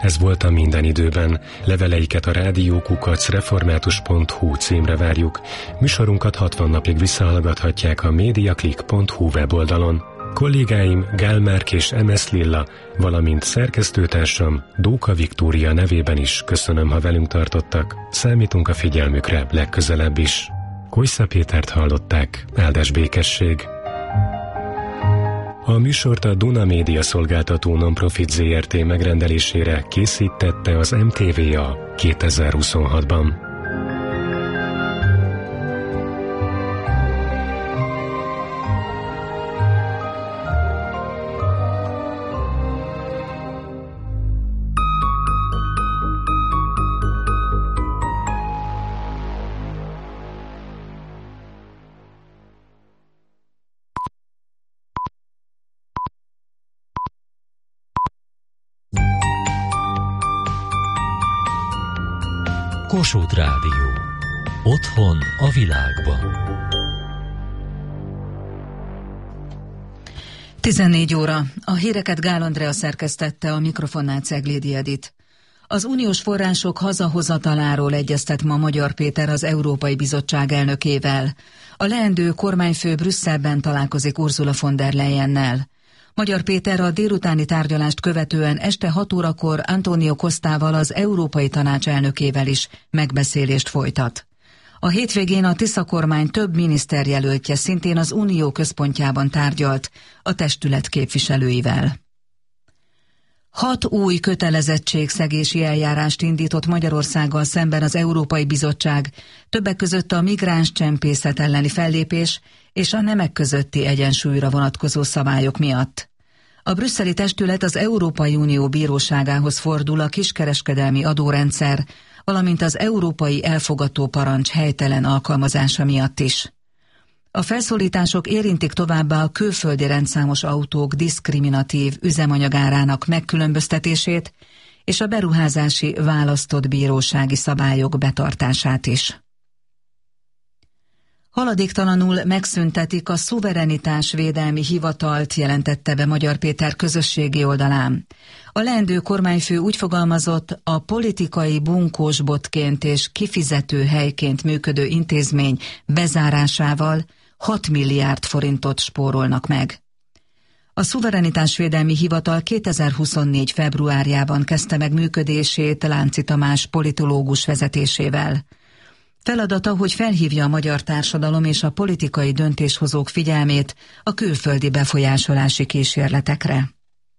Ez volt a Minden időben. Leveleiket a rádiókukac.református.hu címre várjuk. Műsorunkat 60 napig visszahallgathatják a mediaclick.hu weboldalon. Kollégáim Gál Márk és MS Lilla, valamint szerkesztőtársam Dóka Viktória nevében is köszönöm, ha velünk tartottak. Számítunk a figyelmükre legközelebb is. Kojsza Pétert hallották, áldás békesség! A műsort a Duna Média Szolgáltató Nonprofit Zrt. Megrendelésére készítette az MTVA 2026-ban. Kossuth Rádió. Otthon a világban. 14 óra. A híreket Gál Andrea szerkesztette, a mikrofonnál Ceglédi Edit. Az uniós források hazahozataláról egyeztet ma Magyar Péter az Európai Bizottság elnökével. A leendő kormányfő Brüsszelben találkozik Ursula von der Leyennel. Magyar Péter a délutáni tárgyalást követően este 6 órakor Antonio Costával, az Európai Tanács elnökével is megbeszélést folytat. A hétvégén a Tisza kormány több miniszterjelöltje szintén az Unió központjában tárgyalt a testület képviselőivel. 6 új kötelezettségszegési eljárást indított Magyarországgal szemben az Európai Bizottság, többek között a migránscsempészet elleni fellépés és a nemek közötti egyensúlyra vonatkozó szabályok miatt. A brüsszeli testület az Európai Unió bíróságához fordul a kiskereskedelmi adórendszer, valamint az európai elfogató parancs helytelen alkalmazása miatt is. A felszólítások érintik továbbá a külföldi rendszámos autók diszkriminatív üzemanyagárának megkülönböztetését és a beruházási választott bírósági szabályok betartását is. Haladéktalanul megszüntetik a szuverenitásvédelmi hivatalt, jelentette be Magyar Péter közösségi oldalán. A leendő kormányfő úgy fogalmazott, a politikai bunkósbotként és kifizető helyként működő intézmény bezárásával 6 milliárd forintot spórolnak meg. A szuverenitásvédelmi hivatal 2024. februárjában kezdte meg működését Lánci Tamás politológus vezetésével. Feladata, hogy felhívja a magyar társadalom és a politikai döntéshozók figyelmét a külföldi befolyásolási kísérletekre.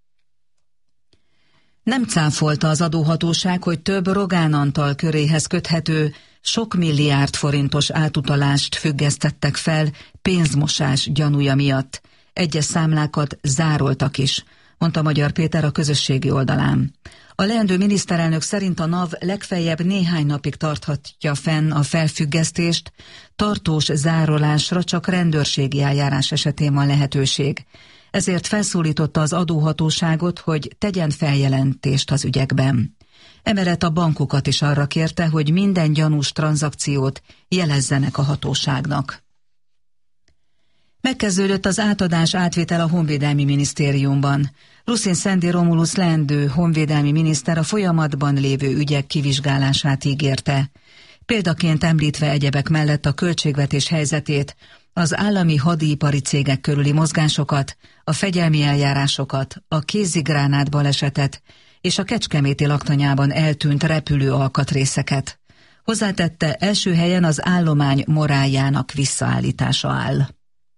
Nem cáfolta az adóhatóság, hogy több Rogán Antal köréhez köthető, sok milliárd forintos átutalást függesztettek fel pénzmosás gyanúja miatt. Egyes számlákat zároltak is, mondta Magyar Péter a közösségi oldalán. A leendő miniszterelnök szerint a NAV legfeljebb néhány napig tarthatja fenn a felfüggesztést, tartós zárolásra csak rendőrségi eljárás esetén van lehetőség. Ezért felszólította az adóhatóságot, hogy tegyen feljelentést az ügyekben. Emellett a bankokat is arra kérte, hogy minden gyanús tranzakciót jelezzenek a hatóságnak. Megkezdődött az átadás-átvétel a Honvédelmi Minisztériumban. Ruszin Szendi Romulusz leendő honvédelmi miniszter a folyamatban lévő ügyek kivizsgálását ígérte. Példaként említve egyebek mellett a költségvetés helyzetét, az állami hadipari cégek körüli mozgásokat, a fegyelmi eljárásokat, a kézigránát balesetet és a kecskeméti laktanyában eltűnt repülő alkatrészeket. Hozzátette, első helyen az állomány moráljának visszaállítása áll.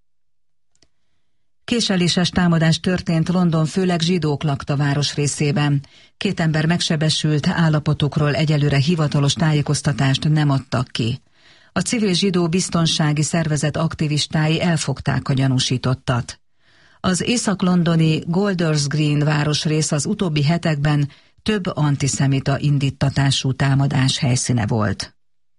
Késeléses támadás történt London főleg zsidók lakta városrészében. 2 ember megsebesült, állapotukról egyelőre hivatalos tájékoztatást nem adtak ki. A civil zsidó biztonsági szervezet aktivistái elfogták a gyanúsítottat. Az észak-londoni Golders Green városrész az utóbbi hetekben több antiszemita indíttatású támadás helyszíne volt.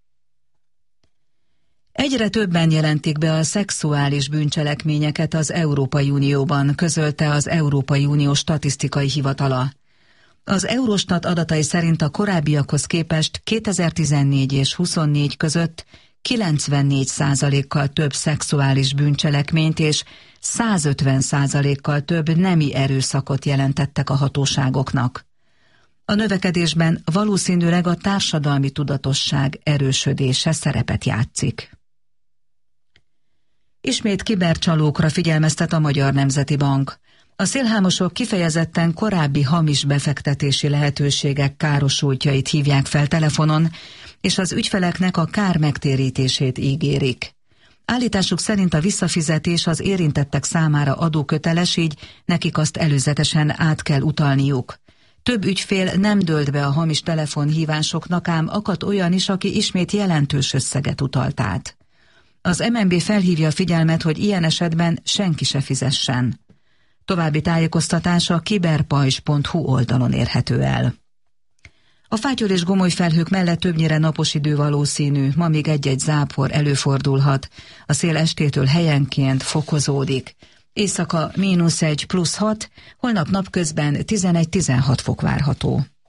Egyre többen jelentik be a szexuális bűncselekményeket az Európai Unióban, közölte az Európai Unió statisztikai hivatala. Az Eurostat adatai szerint a korábbiakhoz képest 2014 és 24 között 94%-kal több szexuális bűncselekményt és 150%-kal több nemi erőszakot jelentettek a hatóságoknak. A növekedésben valószínűleg a társadalmi tudatosság erősödése szerepet játszik. Ismét kibercsalókra figyelmeztet a Magyar Nemzeti Bank. A szélhámosok kifejezetten korábbi hamis befektetési lehetőségek károsultjait hívják fel telefonon, és az ügyfeleknek a kár megtérítését ígérik. Állításuk szerint a visszafizetés az érintettek számára adóköteles, így nekik azt előzetesen át kell utalniuk. Több ügyfél nem dőlt be a hamis telefonhívásoknak, ám akadt olyan is, aki ismét jelentős összeget utalt át. Az MNB felhívja a figyelmet, hogy ilyen esetben senki se fizessen. További tájékoztatás a kiberpajzs.hu oldalon érhető el. A fátyol és gomoly felhők mellett többnyire napos idő valószínű, ma még egy-egy zápor előfordulhat. A szél estétől helyenként fokozódik. Éjszaka -1 + 6, holnap napközben 11-16 fok várható.